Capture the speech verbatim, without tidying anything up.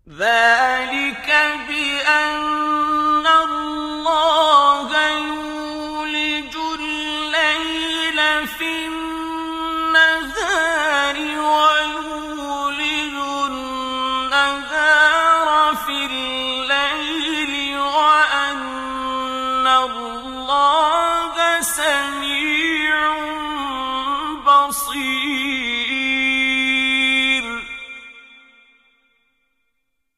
ذلك بأن الله يولج الليل في النهار ويولج النهار في الليل وأن الله سميع بصير.